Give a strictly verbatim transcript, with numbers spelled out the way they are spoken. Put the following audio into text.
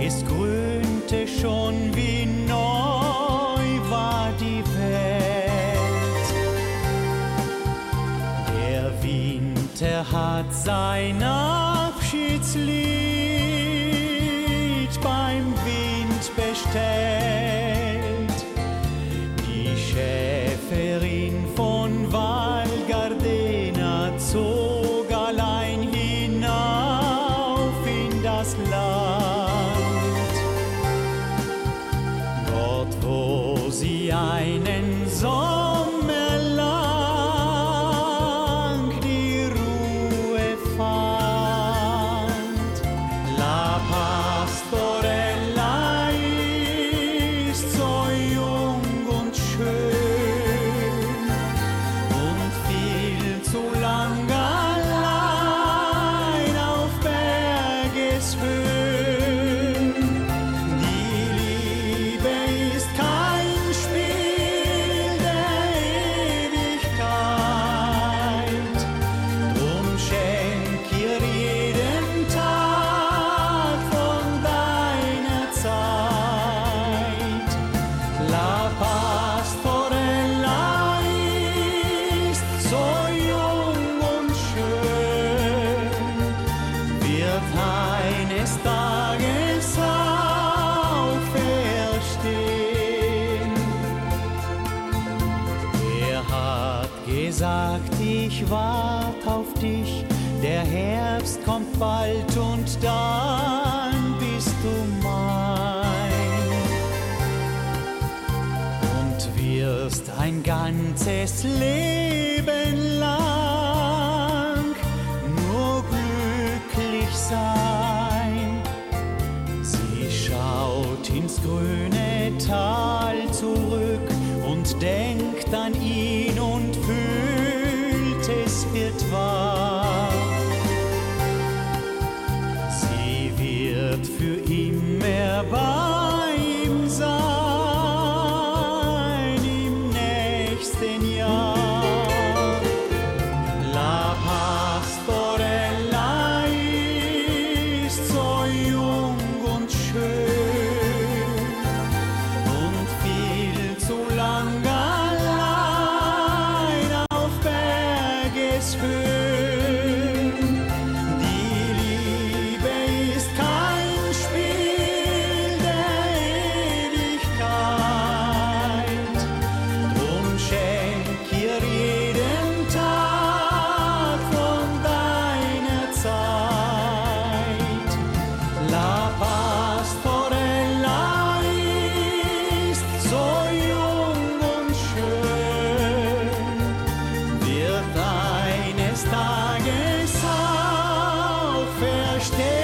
Es grünte schon, wie neu war die Welt. Der Winter hat sein Abschiedslied beim Wind bestellt. Die Schäferin von Val Gardena zog allein hinauf in das Land. Dort, wo sie einen Sommer lang die Ruhe fand. La Pastorella ist so jung und schön und viel zu lang allein auf Bergeshöhen. Die Liebe ist kein Spiel der Ewigkeit, drum schenk ihr jeden Tag von deiner Zeit. La Pastorella ist so jung und schön, wird eines Tages auferstehen. Er hat gesagt, ich wart auf dich, der Herbst kommt bald und dann bist du mein. Und wirst ein ganzes Leben lang nur glücklich sein. Sie schaut ins grüne Tal zurück und denkt an ihn und fühlt, es wird wahr. Sie wird für immer bei ihm sein im nächsten Jahr. La Pastorella ist so jung und schön und viel zu lang allein auf Bergeshöhen. Die Liebe ist kein Spiel der Ewigkeit, drum schenk ihr jeden Tag von deiner Zeit. La Pastorella ist so jung und schön, wird eines Tages auferstehen.